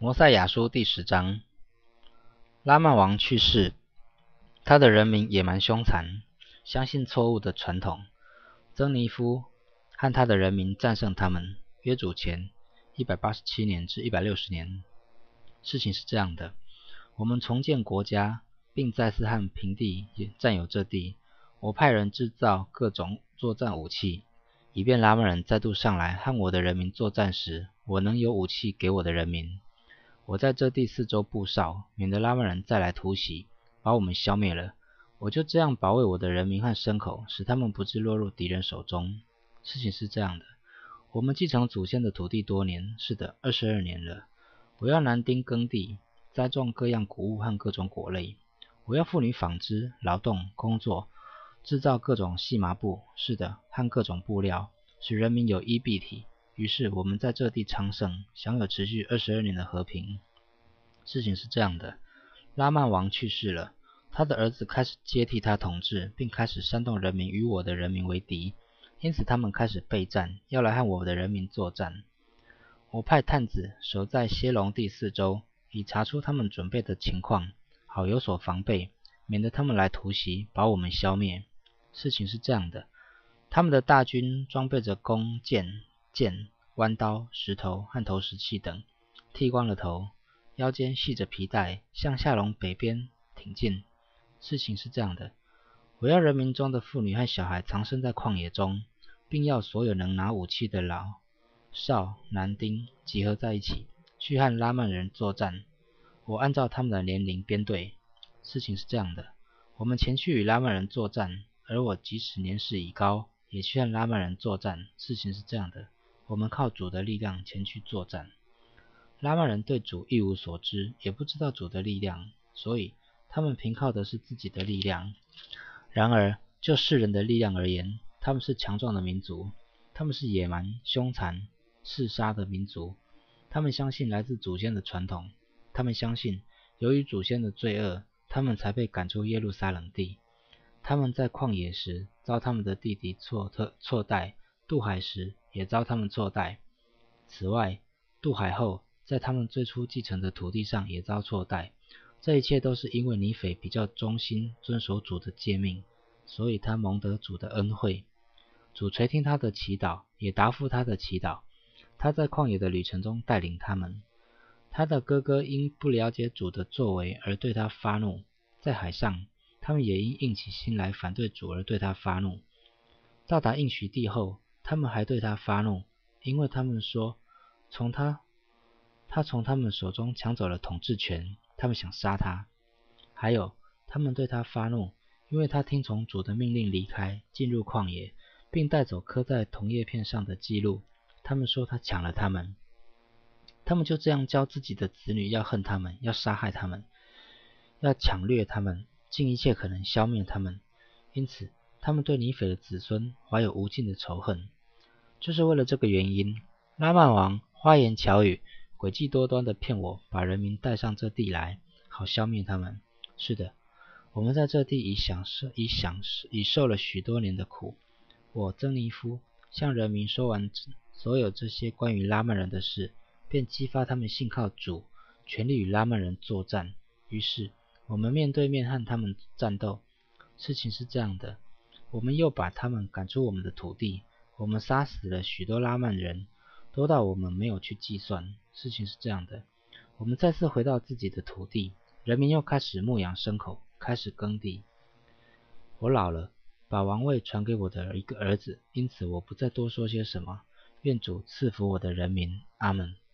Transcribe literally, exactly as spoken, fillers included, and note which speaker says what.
Speaker 1: 摩赛亚书第十章，拉曼王去世，他的人民野蛮凶残，相信错误的传统。曾尼夫和他的人民战胜他们。约主前一百八十七年至一百六十年。事情是这样的，我们重建国家，并再次和平地也占有这地。我派人制造各种作战武器，以便拉曼人再度上来和我的人民作战时，我能有武器给我的人民。我在这地四周布哨，免得拉曼人再来突袭，把我们消灭了。我就这样保卫我的人民和牲口，使他们不致落入敌人手中。事情是这样的，我们继承祖先的土地多年，是的，二十二年了。我要男丁耕地，栽种各样谷物和各种果类。我要妇女纺织、劳动、工作，制造各种细麻布，是的，和各种布料，使人民有衣蔽体。于是我们在这地昌盛，享有持续二十二年的和平。事情是这样的，拉曼王去世了，他的儿子开始接替他统治，并开始煽动人民与我的人民为敌，因此他们开始备战，要来和我的人民作战。我派探子守在歇隆地四周，以查出他们准备的情况，好有所防备，免得他们来突袭，把我们消灭。事情是这样的，他们的大军装备着弓、箭、剑、弯刀、石头和投石器等，剃光了头，腰间系着皮带，向下龙北边挺进。事情是这样的，我要人民中的妇女和小孩藏身在旷野中，并要所有能拿武器的老少男丁集合在一起，去和拉曼人作战。我按照他们的年龄编队。事情是这样的，我们前去与拉曼人作战，而我即使年事已高，也去和拉曼人作战。事情是这样的，我们靠主的力量前去作战。拉曼人对主一无所知，也不知道主的力量，所以他们凭靠的是自己的力量。然而就世人的力量而言，他们是强壮的民族，他们是野蛮凶残嗜杀的民族。他们相信来自祖先的传统，他们相信由于祖先的罪恶，他们才被赶出耶路撒冷地。他们在旷野时遭他们的弟弟错特错待，渡海时也遭他们错待。此外，渡海后在他们最初继承的土地上也遭错待。这一切都是因为尼斐比较忠心遵守主的诫命，所以他蒙得主的恩惠。主垂听他的祈祷，也答复他的祈祷。他在旷野的旅程中带领他们。他的哥哥因不了解主的作为而对他发怒，在海上他们也因硬起心来反对主而对他发怒。到达应许地后，他们还对他发怒，因为他们说从他他从他们手中抢走了统治权，他们想杀他。还有他们对他发怒，因为他听从主的命令离开，进入旷野，并带走刻在铜叶片上的记录。他们说他抢了他们。他们就这样教自己的子女要恨他们，要杀害他们，要抢掠他们，尽一切可能消灭他们。因此他们对尼斐的子孙怀有无尽的仇恨。就是为了这个原因，拉曼王花言巧语，诡计多端地骗我，把人民带上这地来，好消灭他们。是的，我们在这地已享受已享已受了许多年的苦。我曾尼夫向人民说完所有这些关于拉曼人的事，便激发他们信靠主，全力与拉曼人作战。于是我们面对面和他们战斗。事情是这样的，我们又把他们赶出我们的土地，我们杀死了许多拉曼人，多到我们没有去计算。事情是这样的，我们再次回到自己的土地，人民又开始牧养牲口，开始耕地。我老了，把王位传给我的一个儿子，因此我不再多说些什么。愿主赐福我的人民。阿们。